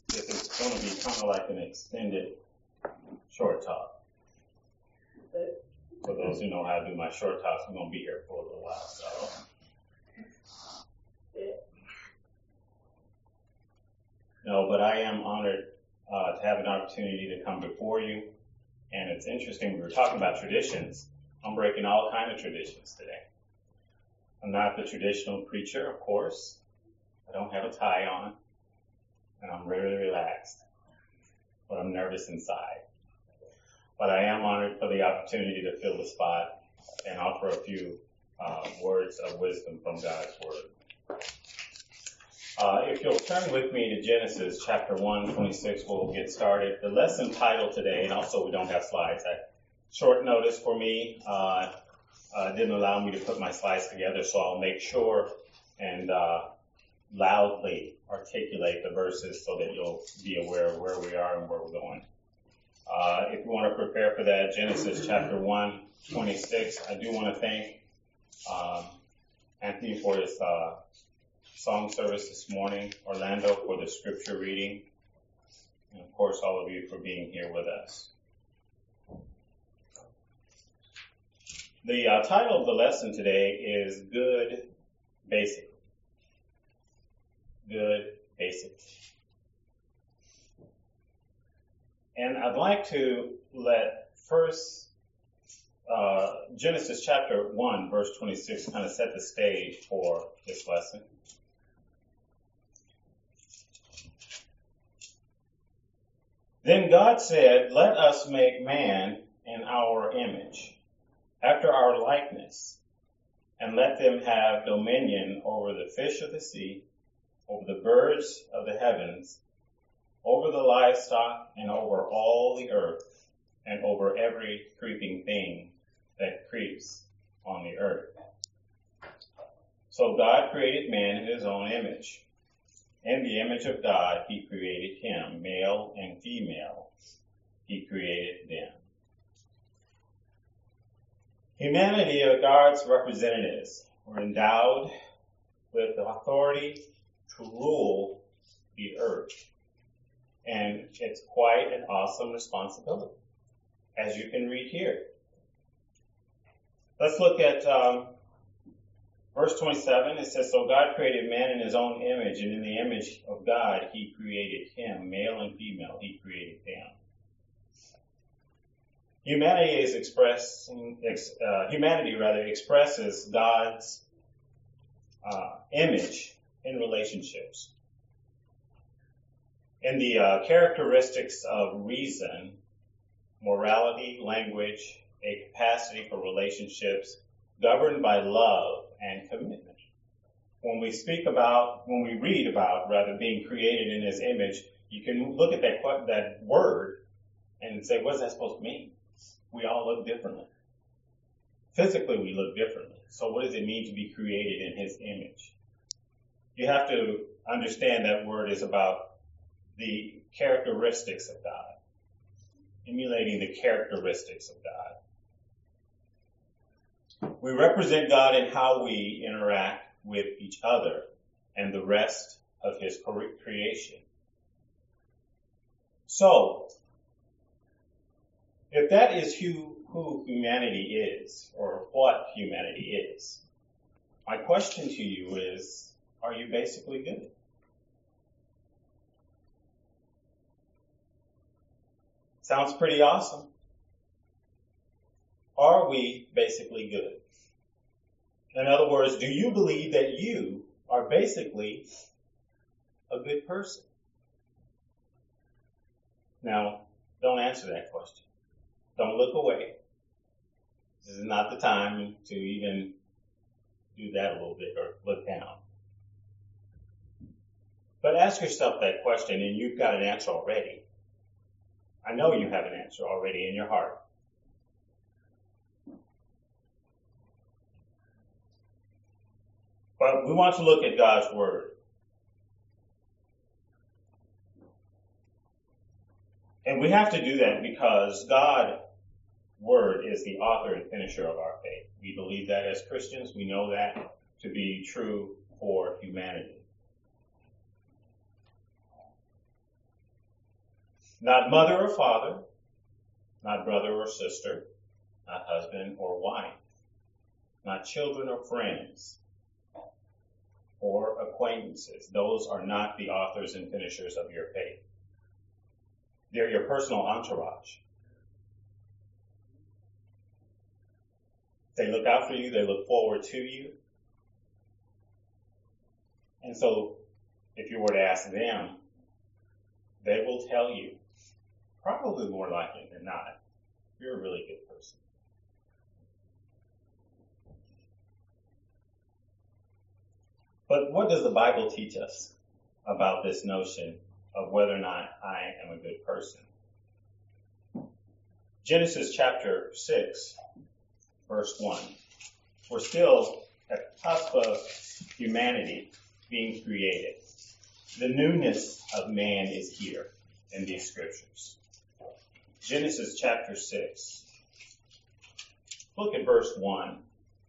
This is going to be kind of like an extended short talk. For those who know how to do my short talks, I'm going to be here for a little while. So, no, but I am honored to have an opportunity to come before you. And it's interesting, we were talking about traditions. I'm breaking all kinds of traditions today. I'm not the traditional preacher, of course. I don't have a tie on. And I'm really relaxed. But I'm nervous inside. But I am honored for the opportunity to fill the spot and offer a few words of wisdom from God's Word. If you'll turn with me to Genesis chapter 1, 26, we'll get started. The lesson title today, and also we don't have slides. Short notice for me didn't allow me to put my slides together, so I'll make sure and loudly articulate the verses so that you'll be aware of where we are and where we're going. If you want to prepare for that, Genesis chapter 1, 26, I do want to thank Anthony for his song service this morning, Orlando for the scripture reading, and of course all of you for being here with us. The title of the lesson today is Good Basic. Good Basic. And I'd like to let first Genesis chapter 1, verse 26 kind of set the stage for this lesson. Then God said, "Let us make man in our image, after our likeness, and let them have dominion over the fish of the sea, over the birds of the heavens, over the livestock, and over all the earth, and over every creeping thing that creeps on the earth." So God created man in his own image. In the image of God, he created him, male and female. He created them. Humanity, or God's representatives, were endowed with the authority to rule the earth. And it's quite an awesome responsibility, as you can read here. Let's look at verse 27. It says, "So God created man in his own image, and in the image of God he created him, male and female, he created them." Humanity expresses God's image in relationships. In the characteristics of reason, morality, language, a capacity for relationships governed by love and commitment. When we read about being created in his image, you can look at that word and say, what's that supposed to mean? We all look differently. Physically, we look differently. So what does it mean to be created in his image? You have to understand that word is about the characteristics of God, emulating the characteristics of God. We represent God in how we interact with each other and the rest of his creation. So, if that is who humanity is, or what humanity is, my question to you is, are you basically good? Sounds pretty awesome. Are we basically good? In other words, do you believe that you are basically a good person? Now, don't answer that question. Don't look away. This is not the time to even do that a little bit or look down. But ask yourself that question, and you've got an answer already. I know you have an answer already in your heart. But we want to look at God's Word. And we have to do that because God's Word is the author and finisher of our faith. We believe that as Christians. We know that to be true for humanity. Not mother or father, not brother or sister, not husband or wife, not children or friends or acquaintances. Those are not the authors and finishers of your faith. They're your personal entourage. They look out for you. They look forward to you. And so if you were to ask them, they will tell you, probably more likely than not, you're a really good person. But what does the Bible teach us about this notion of whether or not I am a good person? Genesis chapter 6, verse 1. We're still at the cusp of humanity being created. The newness of man is here in these scriptures. Genesis chapter 6. Look at verse 1.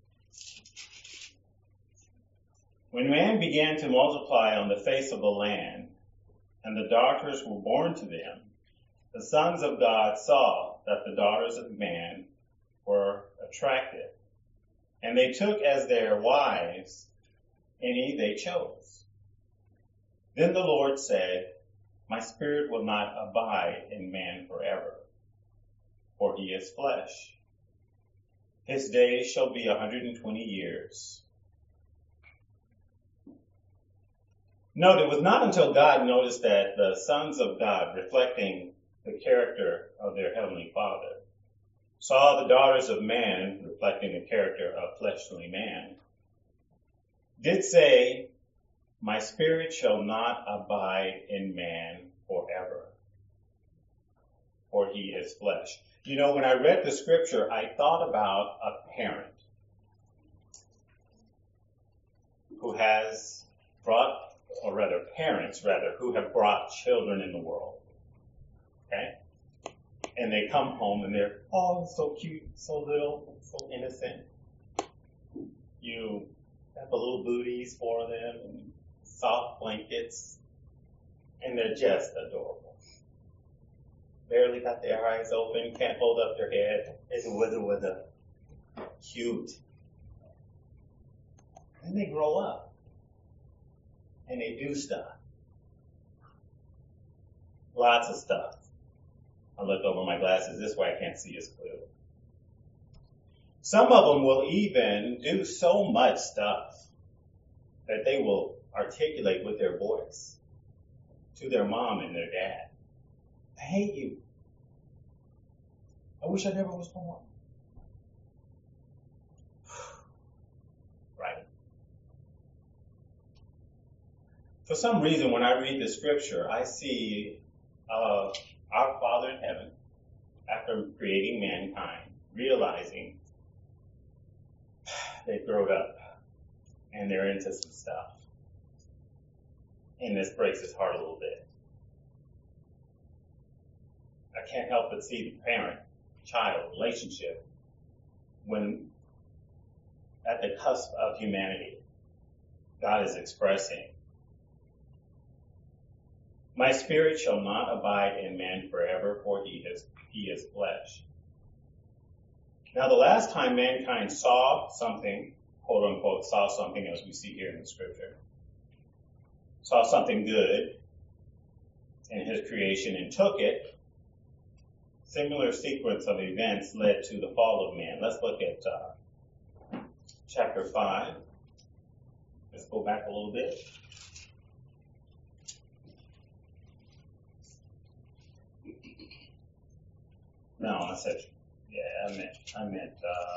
When man began to multiply on the face of the land, and the daughters were born to them, the sons of God saw that the daughters of man were attractive, and they took as their wives any they chose. Then the Lord said, My spirit will not abide in man forever, for he is flesh. His days shall be 120 years. Note, it was not until God noticed that the sons of God, reflecting the character of their heavenly Father, saw the daughters of man, reflecting the character of fleshly man, did say, My spirit shall not abide in man forever, for he is flesh. You know, when I read the scripture, I thought about a parent who has brought, or rather parents rather, who have brought children in the world. Okay? And they come home and they're, oh, so cute, so little, so innocent. You have the little booties for them and soft blankets, and they're just adorable. Barely got their eyes open, can't hold up their head. It's wither. Cute. And they grow up. And they do stuff. Lots of stuff. I look over my glasses this way, I can't see as clearly. Some of them will even do so much stuff that they will articulate with their voice to their mom and their dad. I hate you. I wish I never was born. Right? For some reason, when I read the scripture, I see our Father in heaven, after creating mankind, realizing they've grown up and they're into some stuff. And this breaks his heart a little bit. I can't help but see the parent-child relationship when at the cusp of humanity, God is expressing, My spirit shall not abide in man forever, for he is flesh. Now, the last time mankind saw something, quote unquote, saw something as we see here in the scripture, saw something good in his creation and took it, similar sequence of events led to the fall of man. Let's look at chapter 5. Let's go back a little bit. No, I said, I meant,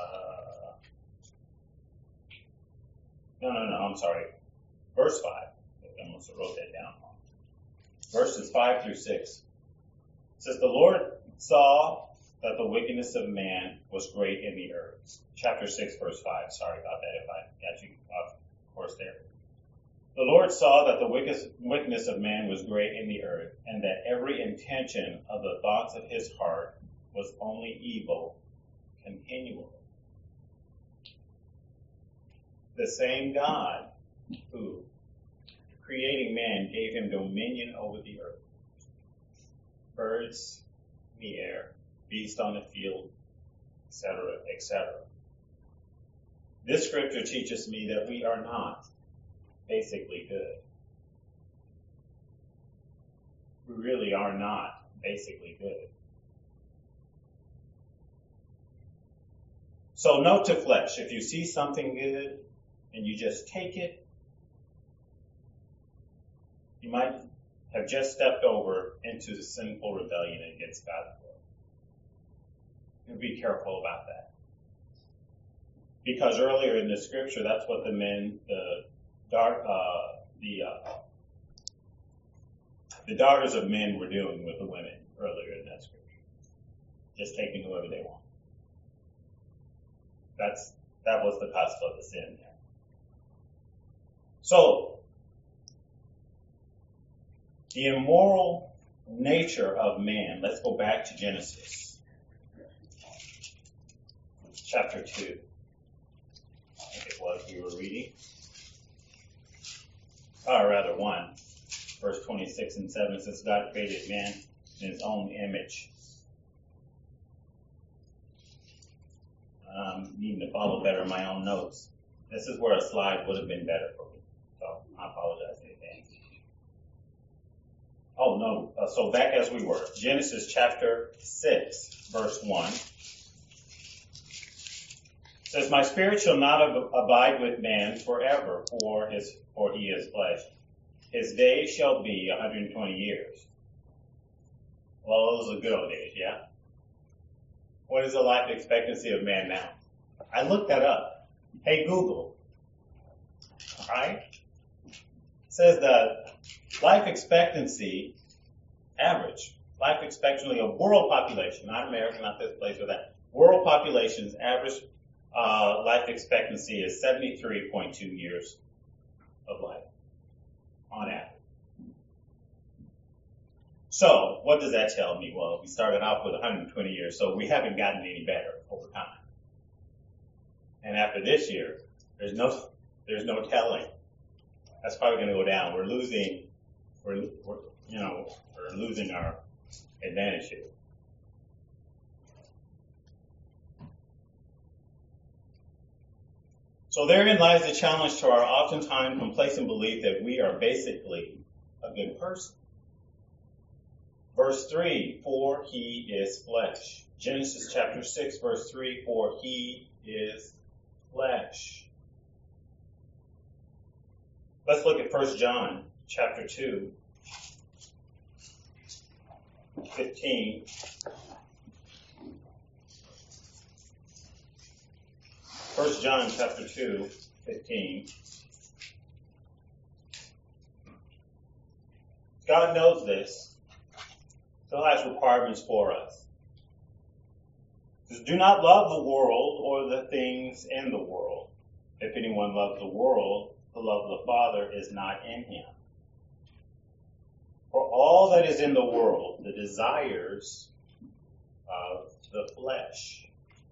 no, I'm sorry. Verse 5. I must have wrote that down. Verses 5 through 6. It says, The Lord saw that the wickedness of man was great in the earth. Chapter 6, verse 5. Sorry about that if I got you off course there. The Lord saw that the wickedness of man was great in the earth, and that every intention of the thoughts of his heart was only evil continually. The same God who, creating man, gave him dominion over the earth. birds in the air, beasts on the field, etc., etc. This scripture teaches me that we are not basically good. We really are not basically good. So note to flesh, if you see something good and you just take it, you might have just stepped over into the sinful rebellion against God's will. And be careful about that. Because earlier in the scripture, that's what the daughters of men were doing with the women earlier in that scripture. Just taking whoever they want. That was the cost of the sin there. So, the immoral nature of man. Let's go back to Genesis. Chapter 2. I think it was we were reading. Or rather 1. Verse 26 and 7 says, God created man in his own image. Needing to follow better my own notes. This is where a slide would have been better for me. So I apologize in advance. Oh no, so back as we were. Genesis chapter 6, verse 1. Says, my spirit shall not abide with man forever, for he is flesh. His days shall be 120 years. Well, those are good old days, yeah? What is the life expectancy of man now? I looked that up. Hey, Google. Alright? It says the life expectancy, average, life expectancy of world population, not America, not this place or that. World population's average life expectancy is 73.2 years of life on average. So, what does that tell me? Well, we started off with 120 years, so we haven't gotten any better over time. And after this year, there's no telling. That's probably going to go down. We're losing our advantage here. So therein lies the challenge to our oftentimes complacent belief that we are basically a good person. Verse 3, for he is flesh. Genesis chapter 6, verse 3, for he is flesh. Let's look at 1 John chapter 2, 15. 1 John chapter 2, 15. God knows this. Still has requirements for us. It says, do not love the world or the things in the world. If anyone loves the world, the love of the Father is not in him. For all that is in the world, the desires of the flesh,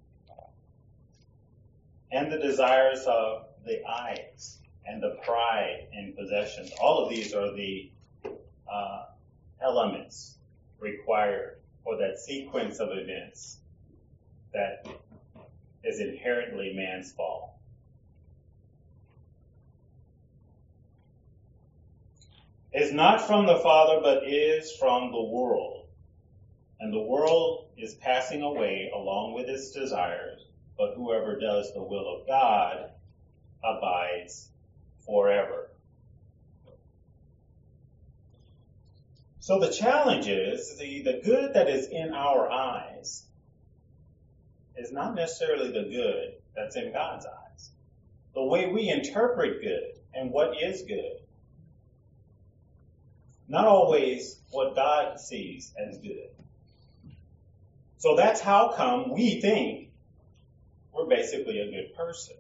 and the desires of the eyes, and the pride in possessions, all of these are the elements required for that sequence of events that is inherently man's fall. Is not from the Father, but is from the world. And the world is passing away along with its desires, but whoever does the will of God abides forever. So the challenge is the good that is in our eyes is not necessarily the good that's in God's eyes. The way we interpret good and what is good, not always what God sees as good. So that's how come we think we're basically a good person.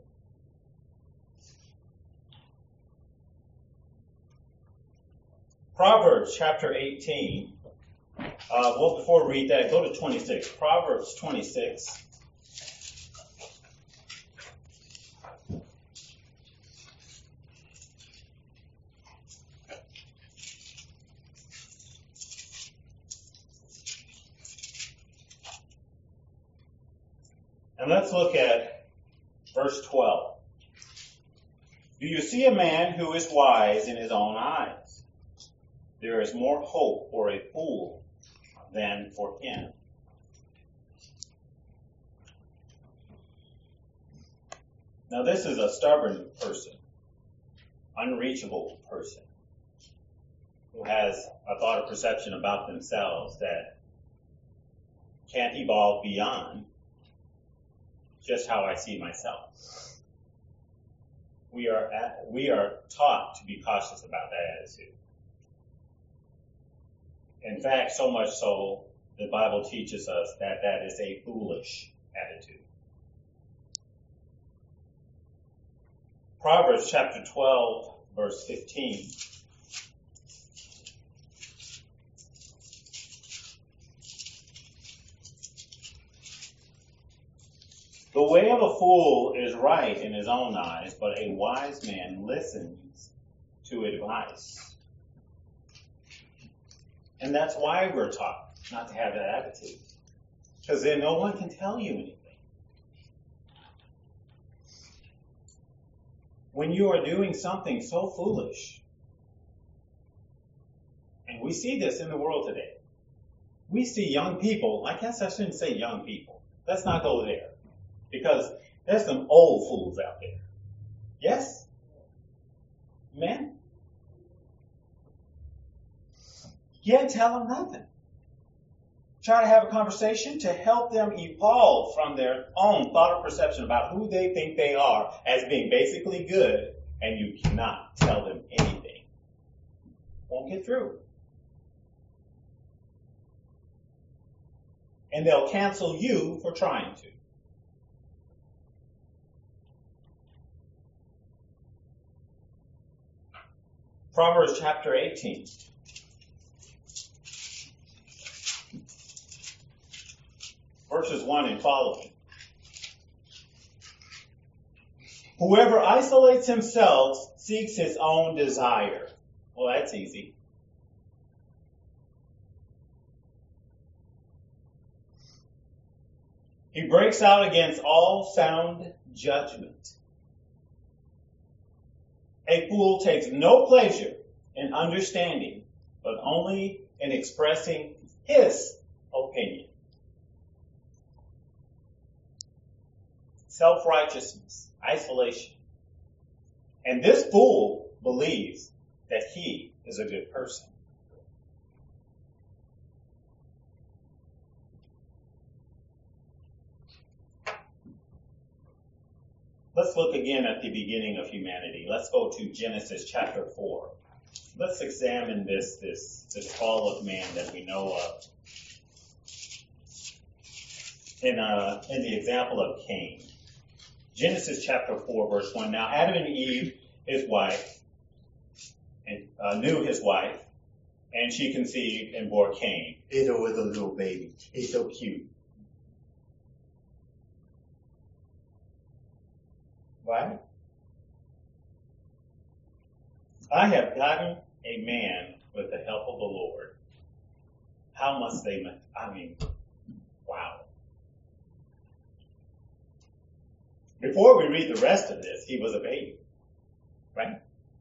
Proverbs chapter 18. Before we read that, go to 26. Proverbs 26. And let's look at verse 12. Do you see a man who is wise in his own eyes? There is more hope for a fool than for him. Now this is a stubborn person, unreachable person, who has a thought or perception about themselves that can't evolve beyond just how I see myself. We are taught to be cautious about that attitude. In fact, so much so, the Bible teaches us that that is a foolish attitude. Proverbs chapter 12, verse 15. The way of a fool is right in his own eyes, but a wise man listens to advice. And that's why we're taught not to have that attitude. Because then no one can tell you anything. When you are doing something so foolish, and we see this in the world today, we see young people, I guess I shouldn't say young people, let's not go there, because there's some old fools out there. Yes? Man? You can't tell them nothing. Try to have a conversation to help them evolve from their own thought or perception about who they think they are as being basically good, and you cannot tell them anything. Won't get through. And they'll cancel you for trying to. Proverbs chapter 18. Verses 1 and following. Whoever isolates himself seeks his own desire. Well, that's easy. He breaks out against all sound judgment. A fool takes no pleasure in understanding, but only in expressing his opinion. Self-righteousness, isolation. And this fool believes that he is a good person. Let's look again at the beginning of humanity. Let's go to Genesis chapter 4. Let's examine this fall of man that we know of. In the example of Cain. Genesis chapter 4, verse 1. Now Adam and Eve, his wife, knew his wife, and she conceived and bore Cain. It was a little baby. He's so cute. Why? I have gotten a man with the help of the Lord. How must they, wow. Before we read the rest of this, he was a baby, right?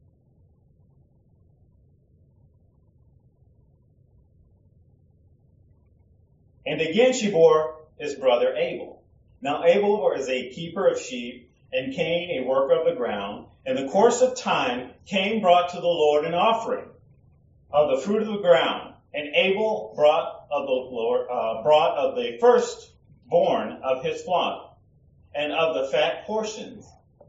And again she bore his brother Abel. Now Abel was a keeper of sheep, and Cain a worker of the ground. In the course of time, Cain brought to the Lord an offering of the fruit of the ground, and Abel brought of the firstborn of his flock, and of the fat portions.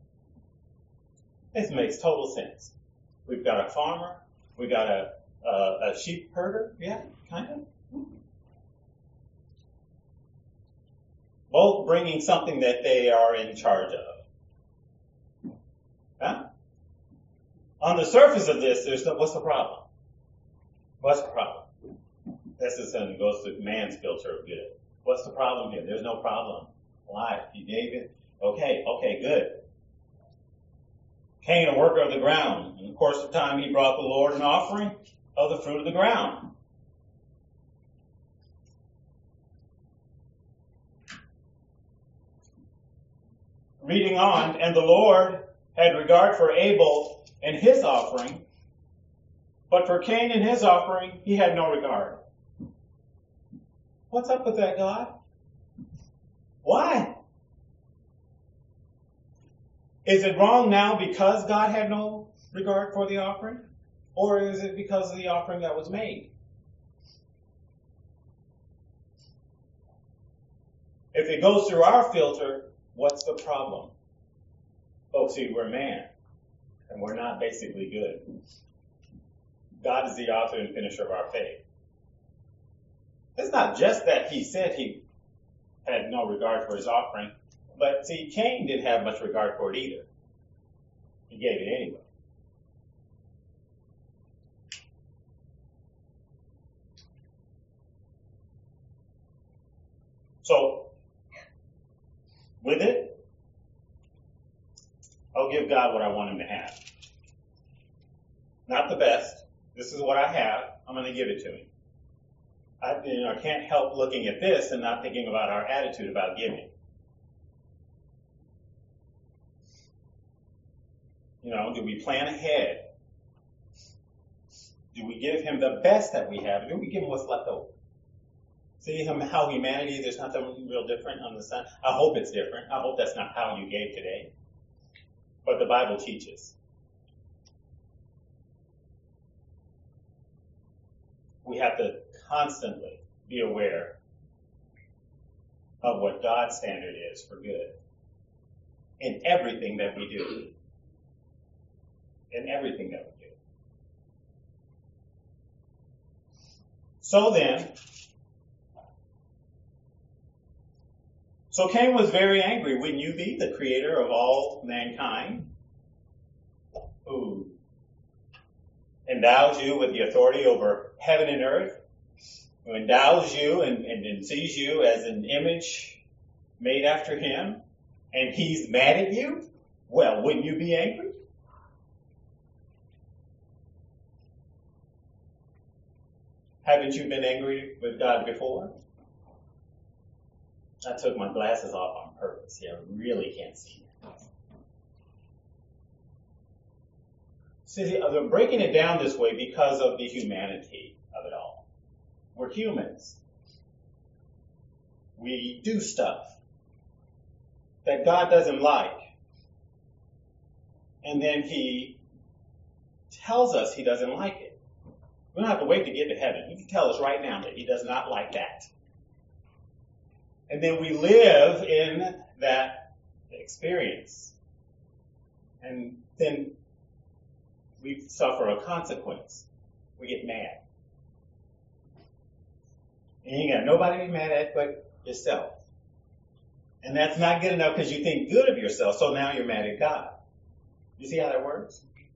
This makes total sense. We've got a farmer, we got a sheep herder, yeah, kind of. Both bringing something that they are in charge of. Huh? On the surface of this, what's the problem? What's the problem? This is something that goes to man's filter of good. What's the problem here? There's no problem. Why? He gave it. Okay, good. Cain, a worker of the ground. In the course of time, he brought the Lord an offering of the fruit of the ground. Reading on, and the Lord had regard for Abel and his offering, but for Cain and his offering, he had no regard. What's up with that, God? Why? Is it wrong now because God had no regard for the offering? Or is it because of the offering that was made? If it goes through our filter, what's the problem? Folks, see, we're man, and we're not basically good. God is the author and finisher of our faith. It's not just that he said he had no regard for his offering, but see, Cain didn't have much regard for it either. He gave it anyway. So, with it, I'll give God what I want him to have. Not the best. This is what I have. I'm going to give it to him. I can't help looking at this and not thinking about our attitude about giving. Do we plan ahead? Do we give him the best that we have? Or do we give him what's left over? See how humanity, there's nothing real different on the side. I hope it's different. I hope that's not how you gave today. But the Bible teaches. We have to constantly be aware of what God's standard is for good in everything that we do. In everything that we do. So Cain was very angry. Wouldn't you be, the creator of all mankind, who endows you with the authority over heaven and earth, who endows you and sees you as an image made after him, and he's mad at you? Well, wouldn't you be angry? Haven't you been angry with God before? I took my glasses off on purpose here. I really can't see it. See, I'm breaking it down this way because of the humanity of it all. We're humans. We do stuff that God doesn't like. And then he tells us he doesn't like it. We don't have to wait to get to heaven. He can tell us right now that he does not like that. And then we live in that experience. And then we suffer a consequence. We get mad. And you ain't got nobody to be mad at but yourself. And that's not good enough because you think good of yourself, so now you're mad at God. You see how that works?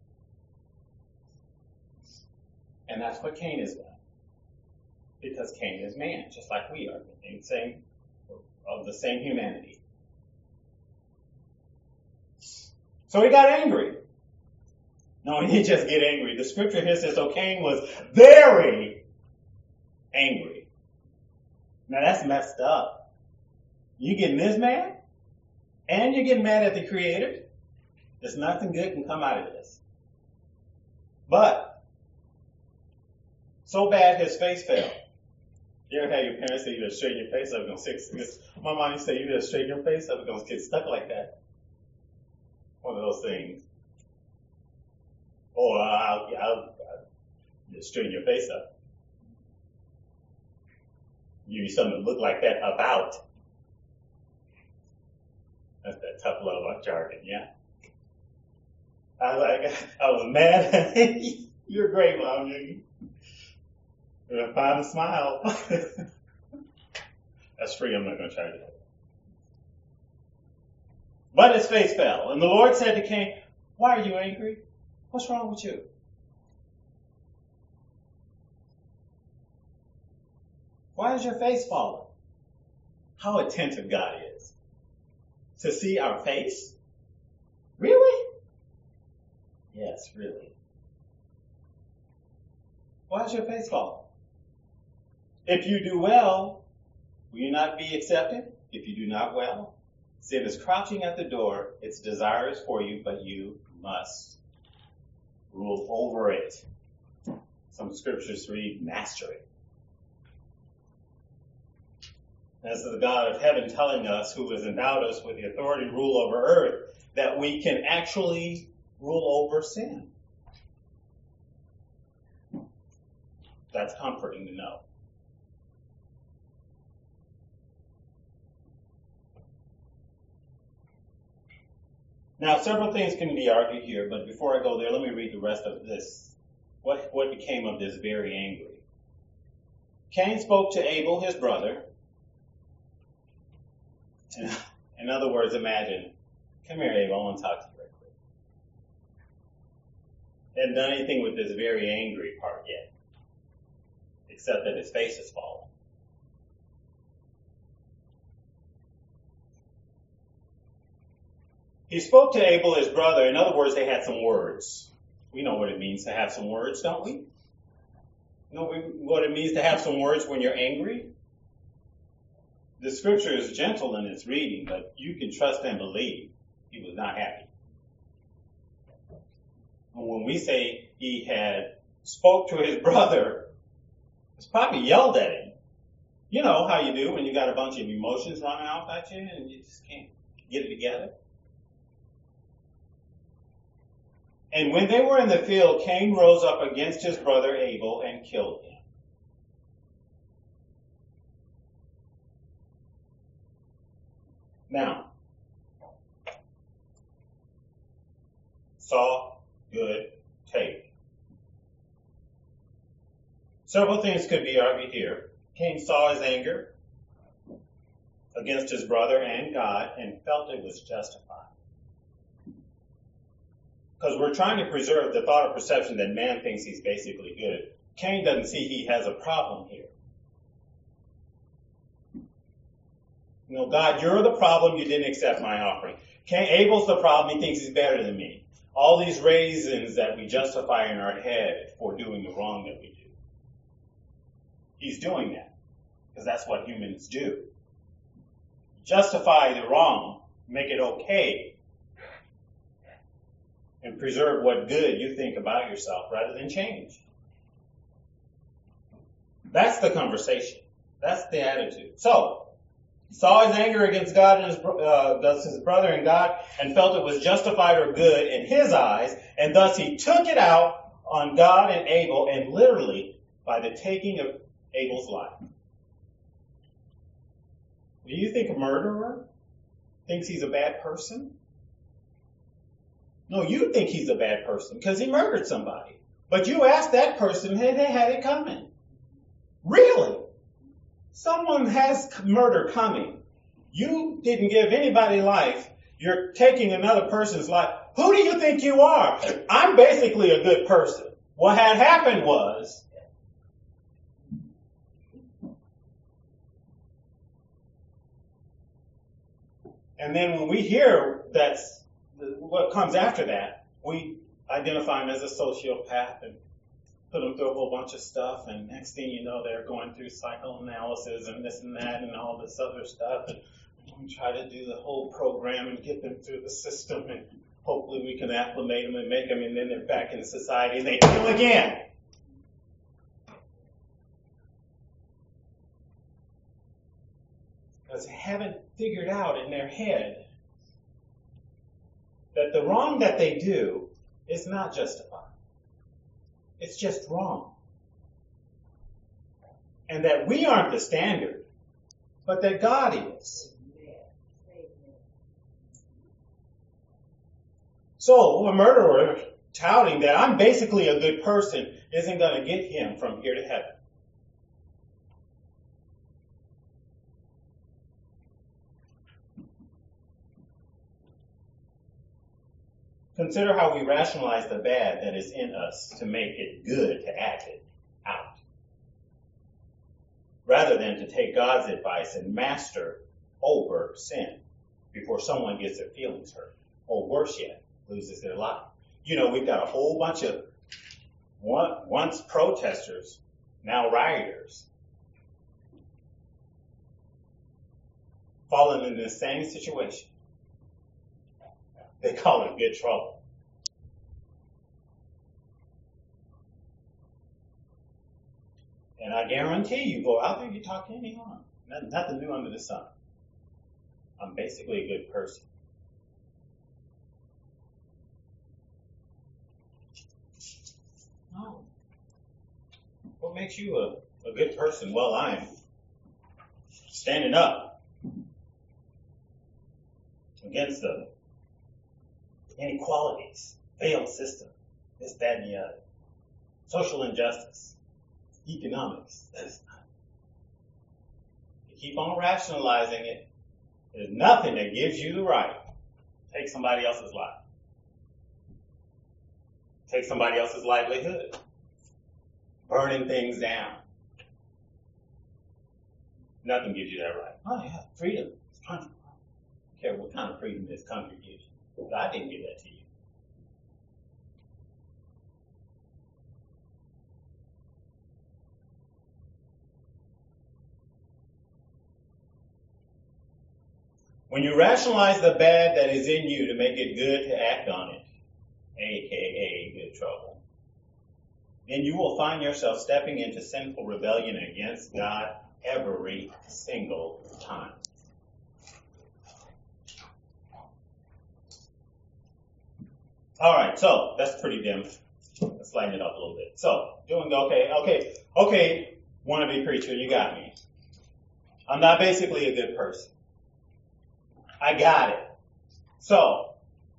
And that's what Cain has done. Because Cain is man, just like we are, of the same humanity. So he got angry. No, he didn't just get angry. The scripture here says, so Cain was very angry. Now that's messed up. You getting this mad? And you're getting mad at the Creator? There's nothing good can come out of this. But, so bad his face fell. You ever had your parents say you better straighten your face up and go my mom used to say you better straighten your face up and don't get stuck like that. One of those things. Or I'll just straighten your face up. Give you something to look like that about. That's that tough love jargon, yeah? I was mad. You're great, Mom. You're find a smile. That's free. I'm not going to charge you. But his face fell. And the Lord said to Cain, why are you angry? What's wrong with you? Why is your face falling? How attentive God is. To see our face? Really? Yes, really. Why is your face falling? If you do well, will you not be accepted? If you do not well, Sin is crouching at the door. Its desire is for you, but you must rule over it. Some scriptures read, master it. This is the God of heaven telling us, who has endowed us with the authority to rule over earth, that we can actually rule over sin. That's comforting to know. Now, several things can be argued here, but before I go there, let me read the rest of this. What became of this very angry? Cain spoke to Abel, his brother. In other words, imagine, come here, Abel, I want to talk to you right quick. Hadn't done anything with this very angry part yet, except that his face is fallen. He spoke to Abel, his brother. In other words, they had some words. We know what it means to have some words, don't we? You know what it means to have some words when you're angry? The scripture is gentle in its reading, but you can trust and believe he was not happy. And when we say he had spoke to his brother, it's probably yelled at him. You know how you do when you got a bunch of emotions running off at you and you just can't get it together. And when they were in the field, Cain rose up against his brother Abel and killed him. Now, saw, good, take. Several things could be argued here. Cain saw his anger against his brother and God and felt it was justified. Because we're trying to preserve the thought or perception that man thinks he's basically good. Cain doesn't see he has a problem here. You know, God, you're the problem. You didn't accept my offering. Abel's the problem. He thinks he's better than me. All these reasons that we justify in our head for doing the wrong that we do. He's doing that because that's what humans do. Justify the wrong, make it okay, and preserve what good you think about yourself rather than change. That's the conversation. That's the attitude. So, he saw his anger against God and his brother and God, and felt it was justified or good in his eyes, and thus he took it out on God and Abel, and literally by the taking of Abel's life. Do you think a murderer thinks he's a bad person? No, you think he's a bad person because he murdered somebody. But you asked that person, hey, they had it coming. Really? Someone has murder coming. You didn't give anybody life. You're taking another person's life. Who do you think you are? I'm basically a good person. What had happened was, and then when we hear that's what comes after that, we identify him as a sociopath and put them through a whole bunch of stuff, and next thing you know, they're going through psychoanalysis and this and that and all this other stuff, and we try to do the whole program and get them through the system, and hopefully we can acclimate them and make them, and then they're back in society and they kill again. Because they haven't figured out in their head that the wrong that they do is not justified. It's just wrong. And that we aren't the standard, but that God is. So a murderer touting that I'm basically a good person isn't going to get him from here to heaven. Consider how we rationalize the bad that is in us to make it good to act it out. Rather than to take God's advice and master over sin before someone gets their feelings hurt. Or worse yet, loses their life. You know, we've got a whole bunch of once protesters, now rioters, fallen in the same situation. They call it good trouble. And I guarantee you, go out there, you talk to anyone. Nothing new under the sun. I'm basically a good person. No. What makes you a good person? Well, I'm standing up against the inequalities, failed system, this, that, and the other. Social injustice, economics. You keep on rationalizing it. There's nothing that gives you the right to take somebody else's life. Take somebody else's livelihood. Burning things down. Nothing gives you that right. Oh, yeah, freedom. This country. I don't care what kind of freedom this country gives you. God didn't give that to you. When you rationalize the bad that is in you to make it good to act on it, aka good trouble, then you will find yourself stepping into sinful rebellion against God every single time. All right, so that's pretty dim. Let's lighten it up a little bit. So, doing okay, wannabe preacher, you got me. I'm not basically a good person. I got it. So,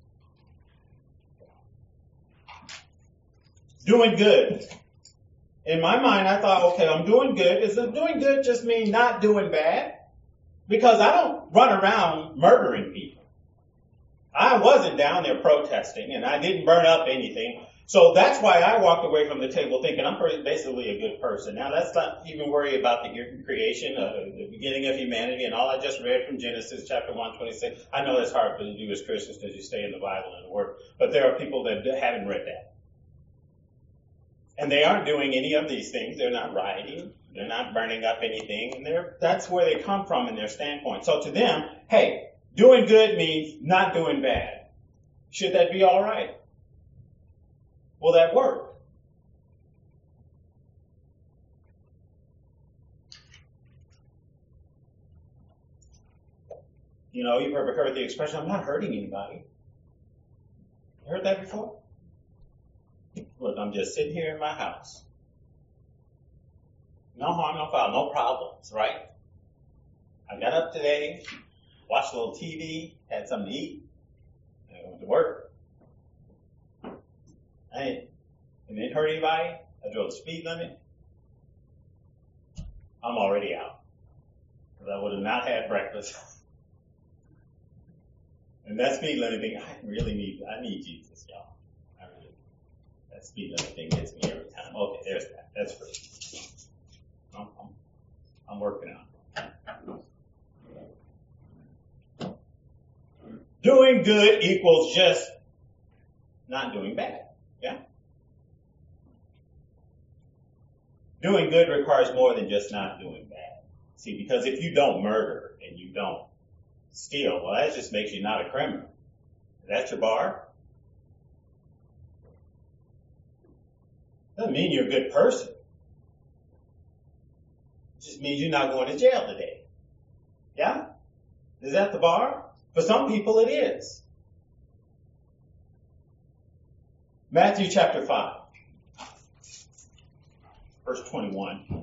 doing good. In my mind, I thought, okay, I'm doing good. Does doing good just mean not doing bad? Because I don't run around murdering people. I wasn't down there protesting, and I didn't burn up anything. So that's why I walked away from the table thinking I'm basically a good person. Now, let's not even worry about the creation, the beginning of humanity, and all I just read from Genesis chapter 1:26. I know that's hard for you to do as Christians because you stay in the Bible and the Word. But there are people that haven't read that. And they aren't doing any of these things. They're not rioting. They're not burning up anything. And that's where they come from in their standpoint. So to them, hey, doing good means not doing bad. Should that be all right? Will that work? You know, you've ever heard the expression, I'm not hurting anybody. You heard that before? Look, I'm just sitting here in my house. No harm, no foul, no problems, right? I got up today, watched a little TV, had something to eat, and I went to work. I didn't hurt anybody. I drove the speed limit. I'm already out. Because I would have not had breakfast. And that speed limit thing, I need Jesus, y'all. That speed limit thing gets me every time. Okay, there's that. That's free. I'm working on it. Doing good equals just not doing bad. Yeah? Doing good requires more than just not doing bad. See, because if you don't murder and you don't steal, well, that just makes you not a criminal. That's your bar. Doesn't mean you're a good person. It just means you're not going to jail today. Yeah? Is that the bar? For some people it is. Matthew chapter 5, verse 21.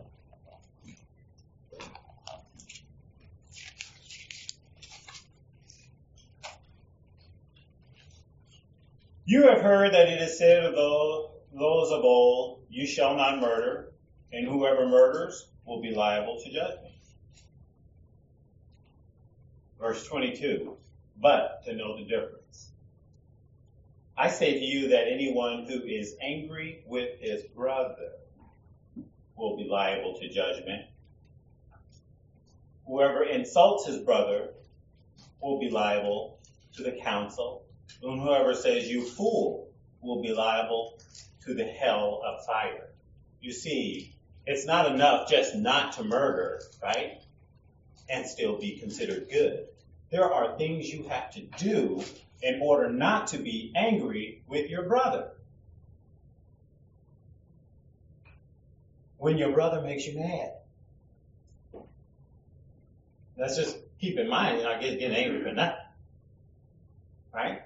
You have heard that it is said of those of old, you shall not murder, and whoever murders will be liable to judgment. Verse 22. But to know the difference, I say to you that anyone who is angry with his brother will be liable to judgment. Whoever insults his brother will be liable to the council. And whoever says you fool will be liable to the hell of fire. You see, it's not enough just not to murder, right? And still be considered good. There are things you have to do in order not to be angry with your brother. When your brother makes you mad. Let's just keep in mind, you're not getting angry for nothing. Right?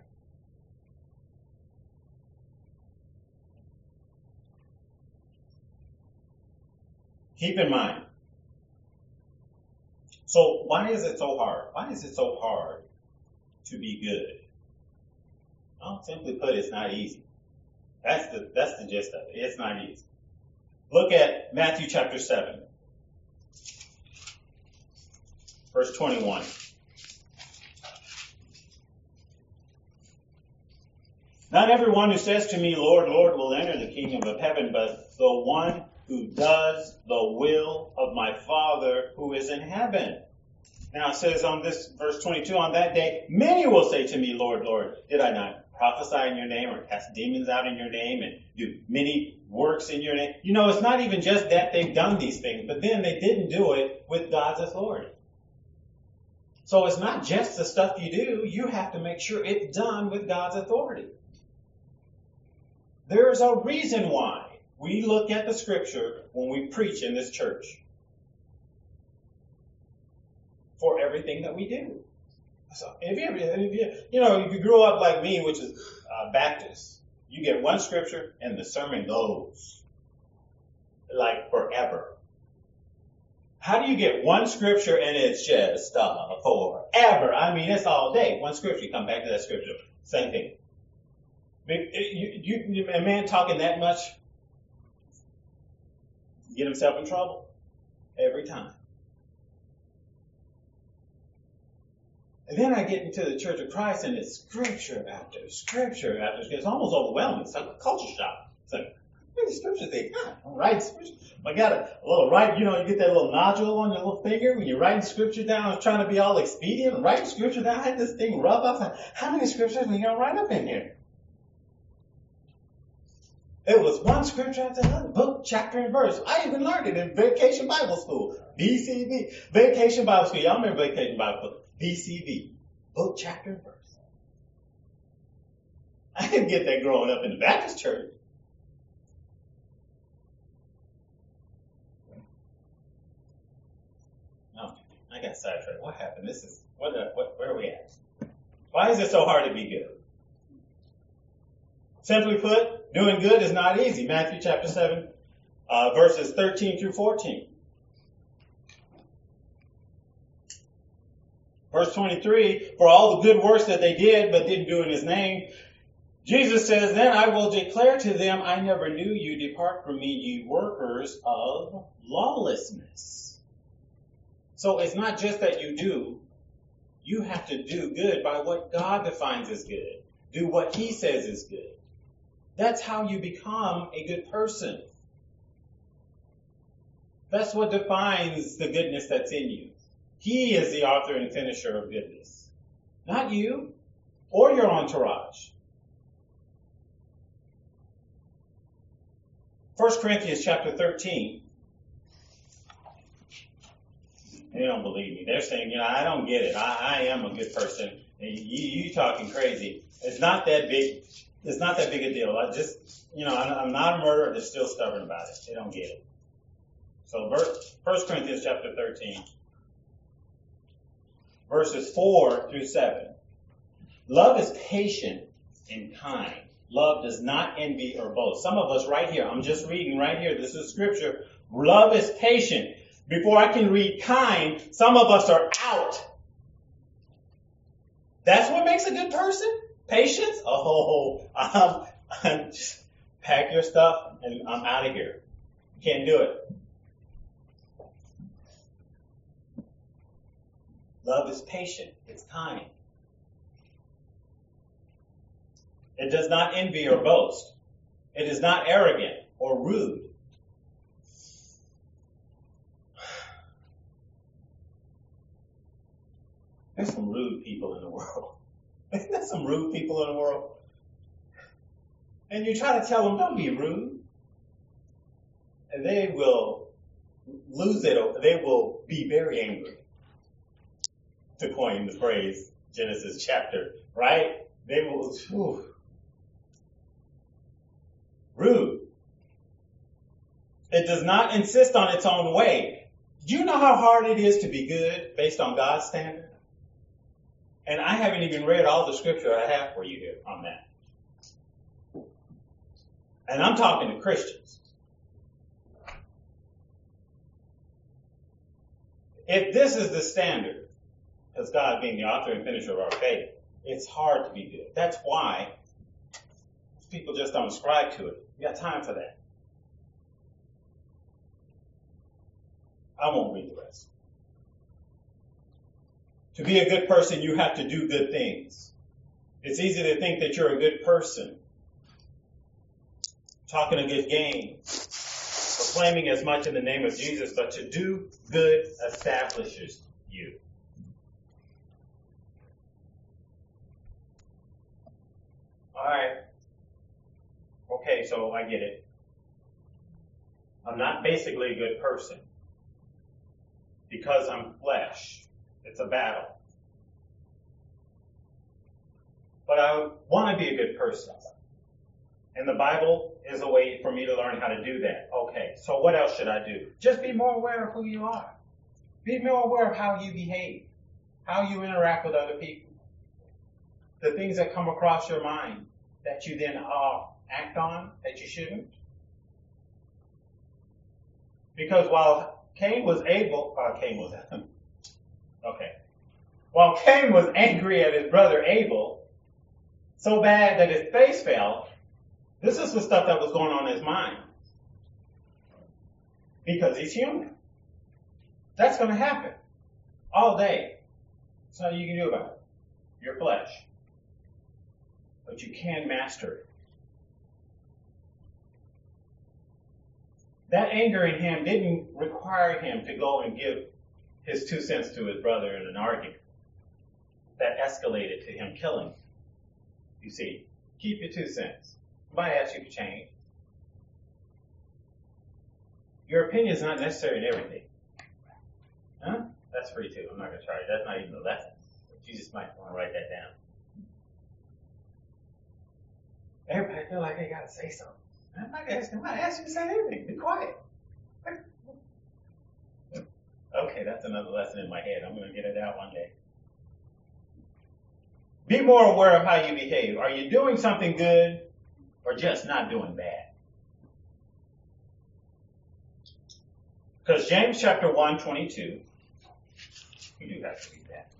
Keep in mind. So why is it so hard? Why is it so hard to be good? Well, simply put, it's not easy. That's the gist of it. It's not easy. Look at Matthew chapter 7, verse 21. Not everyone who says to me, Lord, Lord, will enter the kingdom of heaven, but the one who does the will of my Father who is in heaven. Now it says on this verse 22, on that day, many will say to me, Lord, Lord, did I not prophesy in your name or cast demons out in your name and do many works in your name? You know, it's not even just that they've done these things, but then they didn't do it with God's authority. So it's not just the stuff you do. You have to make sure it's done with God's authority. There's a reason why we look at the scripture when we preach in this church. For everything that we do. So if you grew up like me, which is Baptist, you get one scripture and the sermon goes like forever. How do you get one scripture and it's just forever? I mean, it's all day. One scripture, you come back to that scripture. Same thing. A man talking that much, get himself in trouble every time. And then I get into the Church of Christ and it's scripture after scripture after scripture. It's almost overwhelming. It's like a culture shock. It's like, what are the scriptures they got? I'm writing scripture. I got a little you get that little nodule on your little finger when you're writing scripture down. I was trying to be all expedient and writing scripture down. I had this thing rub up. Like, how many scriptures are you going to write up in here? It was one scripture after another, book, chapter, and verse. I even learned it in Vacation Bible School. VCB. Vacation Bible School. Y'all remember Vacation Bible School? VCB. Book, chapter, and verse. I didn't get that growing up in the Baptist church. No, I got sidetracked. What happened? Where are we at? Why is it so hard to be good? Simply put, doing good is not easy. Matthew chapter 7, verses 13 through 14. Verse 23, for all the good works that they did but didn't do in his name, Jesus says, then I will declare to them, I never knew you. Depart from me, ye workers of lawlessness. So it's not just that you do. You have to do good by what God defines as good. Do what he says is good. That's how you become a good person. That's what defines the goodness that's in you. He is the author and finisher of goodness. Not you or your entourage. 1 Corinthians chapter 13. They don't believe me. They're saying, I don't get it. I am a good person. And you talking crazy. It's not that big. It's not that big a deal. I'm not a murderer. They're still stubborn about it. They don't get it. So 1 Corinthians chapter 13, verses 4 through 7. Love is patient and kind. Love does not envy or boast. Some of us right here, I'm just reading right here. This is scripture. Love is patient. Before I can read kind, some of us are out. That's what makes a good person? Patience? Just pack your stuff and I'm out of here. Can't do it. Love is patient. It's kind. It does not envy or boast. It is not arrogant or rude. There's some rude people in the world. Isn't there some rude people in the world? And you try to tell them, don't be rude. And they will lose it. They will be very angry. To coin the phrase, Genesis chapter, right? They will, rude. It does not insist on its own way. Do you know how hard it is to be good based on God's standard? And I haven't even read all the scripture I have for you here on that. And I'm talking to Christians. If this is the standard, as God being the author and finisher of our faith, it's hard to be good. That's why people just don't ascribe to it. You got time for that. I won't read the rest. To be a good person, you have to do good things. It's easy to think that you're a good person, talking a good game, proclaiming as much in the name of Jesus, but to do good establishes you. All right. Okay, so I get it. I'm not basically a good person because I'm flesh. It's a battle. But I want to be a good person. And the Bible is a way for me to learn how to do that. Okay, so what else should I do? Just be more aware of who you are. Be more aware of how you behave, how you interact with other people. The things that come across your mind that you then act on that you shouldn't. Because while Cain was angry at his brother Abel, so bad that his face fell, this is the stuff that was going on in his mind. Because he's human. That's going to happen all day. There's nothing you can do about it. Your flesh. But you can master it. That anger in him didn't require him to go and give his 2 cents to his brother in an argument. That escalated to him killing him. You see, keep your 2 cents. Nobody asks you to change. Your opinion is not necessary in everything. Huh? That's free too. I'm not going to charge. That's not even a lesson. You just might want to write that down. Everybody feel like they got to say something. I'm not asking you to say anything. Be quiet. Okay, that's another lesson in my head. I'm going to get it out one day. Be more aware of how you behave. Are you doing something good or just not doing bad? Because James chapter 1:22, you do have to read that.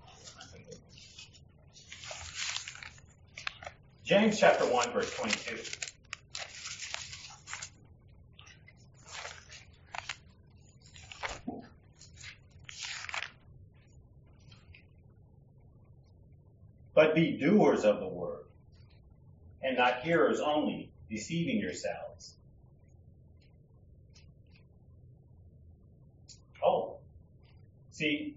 James chapter 1 verse 22. But be doers of the word, and not hearers only, deceiving yourselves. Oh, see,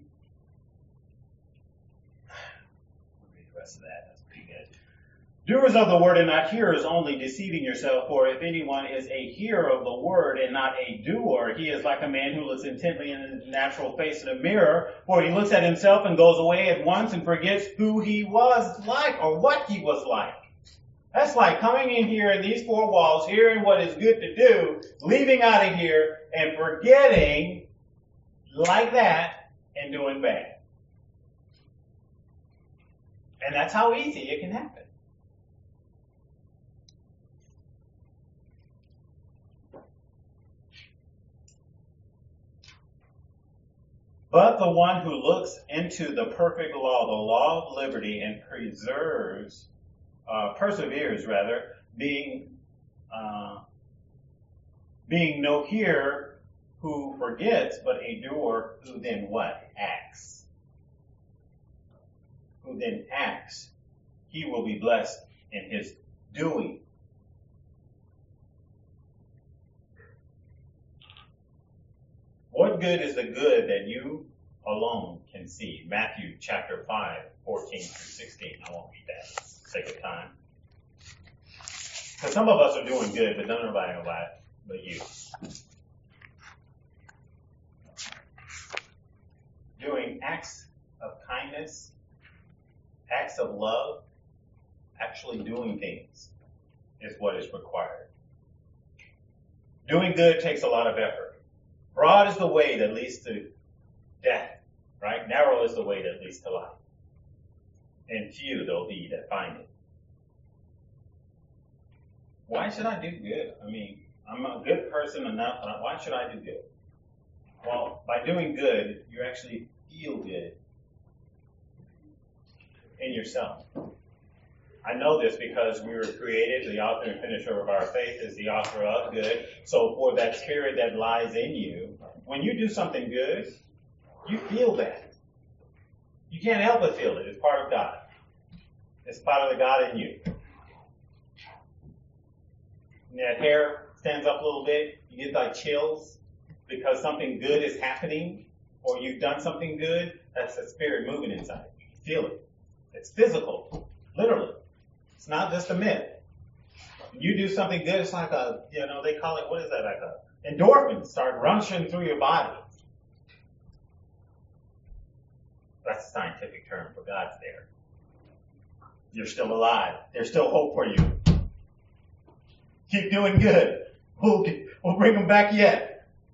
I'll read the rest of that. That's pretty good. Doers of the word and not hearers only, deceiving yourself. For if anyone is a hearer of the word and not a doer, he is like a man who looks intently in his natural face in a mirror. For he looks at himself and goes away at once and forgets who he was like or what he was like. That's like coming in here in these 4 walls, hearing what is good to do, leaving out of here and forgetting like that and doing bad. And that's how easy it can happen. But the one who looks into the perfect law, the law of liberty, and perseveres, being no hearer who forgets, but a doer who then what? Acts. Who then acts. He will be blessed in his doing. What good is the good that you alone can see? Matthew chapter 5, 14 through 16. I won't read that for the sake of time. Because some of us are doing good, but nobody know about it but you. Doing acts of kindness, acts of love, Actually doing things is what is required. Doing good takes a lot of effort. Broad is the way that leads to death, right? Narrow is the way that leads to life. And few there'll be that find it. Why should I do good? I mean, I'm a good person enough. Why should I do good? Well, by doing good, you actually feel good in yourself. I know this because we were created, the author and finisher of our faith is the author of good. So for that spirit that lies in you, when you do something good, you feel that. You can't help but feel it. It's part of God. It's part of the God in you. And that hair stands up a little bit, you get like chills because something good is happening or you've done something good. That's the spirit moving inside. You feel it. It's physical, literally. It's not just a myth. When you do something good, it's like they call it, what is that? Like endorphins start rushing through your body. That's a scientific term for God's there. You're still alive. There's still hope for you. Keep doing good. We'll bring them back yet.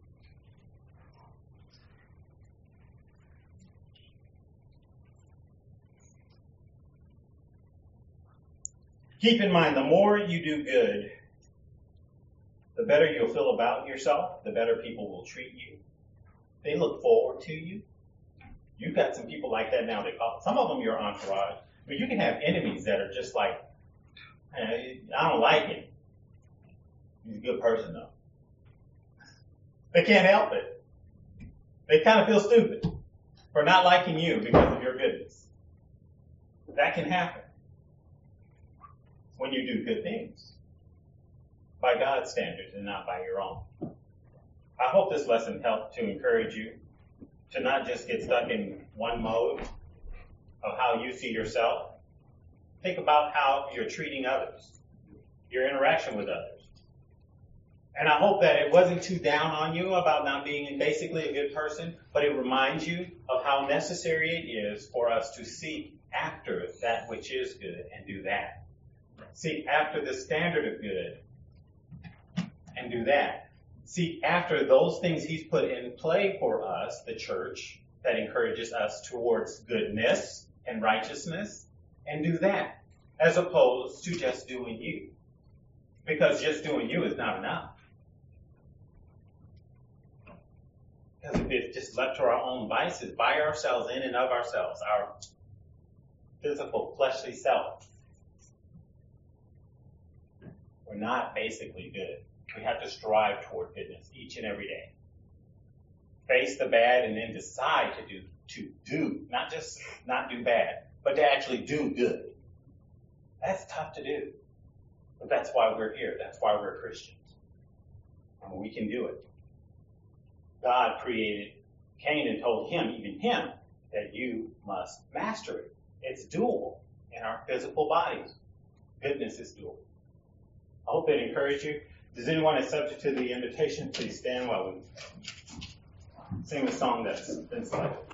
Keep in mind, the more you do good, the better you'll feel about yourself, the better people will treat you. They look forward to you. You've got some people like that now. Some of them your entourage, but you can have enemies that are just like, I don't like him. He's a good person though. They can't help it. They kind of feel stupid for not liking you because of your goodness. That can happen when you do good things by God's standards and not by your own. I hope this lesson helped to encourage you to not just get stuck in one mode of how you see yourself. Think about how you're treating others, your interaction with others. And I hope that it wasn't too down on you about not being basically a good person, but it reminds you of how necessary it is for us to seek after that which is good and do that. Seek after the standard of good and do that. Seek after those things he's put in play for us, the church, that encourages us towards goodness and righteousness, and do that, as opposed to just doing you. Because just doing you is not enough. Because if it's just left to our own vices, by ourselves, in and of ourselves, our physical, fleshly self, we're not basically good. We have to strive toward goodness each and every day. Face the bad and then decide to do, not just not do bad, but to actually do good. That's tough to do. But that's why we're here. That's why we're Christians. And we can do it. God created Cain and told even him, that you must master it. It's doable in our physical bodies. Goodness is doable. I hope that encouraged you. Does anyone is subject to the invitation? Please stand while we sing the song that's been selected.